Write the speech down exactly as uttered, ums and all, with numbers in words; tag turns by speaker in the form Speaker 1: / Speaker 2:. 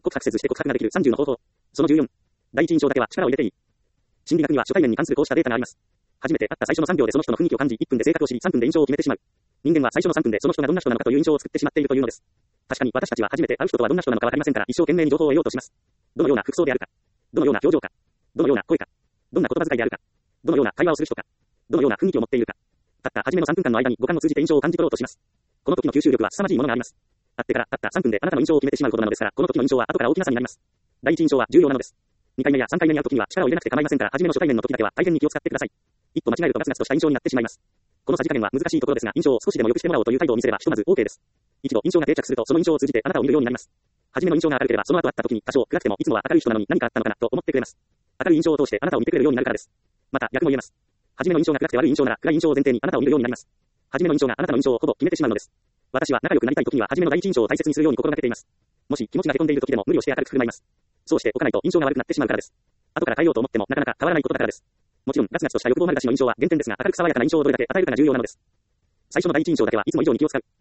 Speaker 1: 告白せずして告白ができるさんじゅうの方法。そのじゅうよん。第一印象だけは力を入れていい。心理学には初対面に関するこうしたデータがあります。初めて会った最初のさんびょうでその人の雰囲気を感じ、いっぷんで性格を知り、さんぷんで印象を決めてしまう。人間は最初のさんぷんでその人がどんな人なのかという印象を作ってしまっているというのです。確かに私たちは初めて会う人とはどんな人なのかわかりませんから、一生懸命に情報を得ようとします。どのような服装であるか、どのような表情か、どのような声か、どんな言葉遣いであるか、どのような会話をする人か、どのような雰囲気を持っているか。たった初めのさんぷんかんの間に五感を通じて印象を感じ取ろうとします。この時の吸収力は凄まじいものがあります。会ってからたったさんぷんであなたの印象を決めてしまうことなのですから、この時の印象は後から大きな差になります。第一印象は重要なのです。にかいめやさんかいめに会う時には力を入れなくて構いませんから、初めの初対面の時だけは大変に気を使ってください。一歩間違えるとガツガツとした印象になってしまいます。このさじ加減は難しいところですが、印象を少しでも良くしてもらおうという態度を見せればひとまず OK です。一度印象が定着すると、その印象を通じてあなたを見るようになります。初めの印象が明るければ、その後会った時に多少暗くてもいつもは明るい人なのに何かあったのかなと思ってくれます。明るい印象を通してあなたを見てくれるようになるからです。また逆も言えます。初めの印象が暗くて悪い印象なら、暗い印象を前提にあなたを見るようになります。初めの印象があなたの印象をほぼ決めてしまうのです。私は仲良くなりたい時には初めの第一印象を大切にするように心がけています。もし気持ちがへこんでいる時でも無理をして明るく振る舞います。そうしておかないと印象が悪くなってしまうからです。後から変えようと思ってもなかなか変わらないことだからです。もちろんガツガツとした欲望丸出しの印象は減点ですが、明るく爽やかな印象をどれだけ与えるかが重要なのです。最初の第一印象だけはいつも以上に気を使う。